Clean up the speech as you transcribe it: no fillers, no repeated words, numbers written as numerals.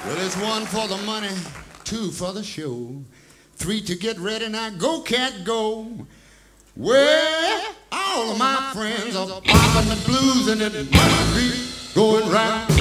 Well, it's one for the money, two for the show, three to get ready. Now go, cat, go. Well, all of my friends are popping the blues and it must be going round.